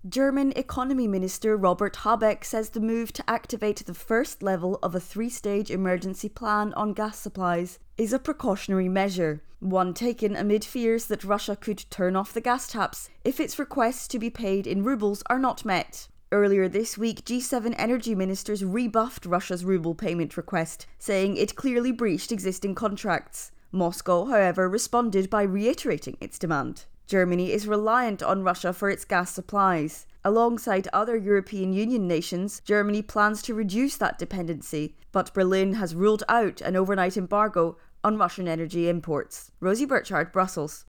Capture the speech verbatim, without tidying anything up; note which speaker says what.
Speaker 1: German Economy Minister Robert Habeck says the move to activate the first level of a three-stage emergency plan on gas supplies is a precautionary measure, one taken amid fears that Russia could turn off the gas taps if its requests to be paid in rubles are not met. Earlier this week, G seven energy ministers rebuffed Russia's ruble payment request, saying it clearly breached existing contracts. Moscow, however, responded by reiterating its demand. Germany is reliant on Russia for its gas supplies. Alongside other European Union nations, Germany plans to reduce that dependency, but Berlin has ruled out an overnight embargo on Russian energy imports. Rosie Burchard, Brussels.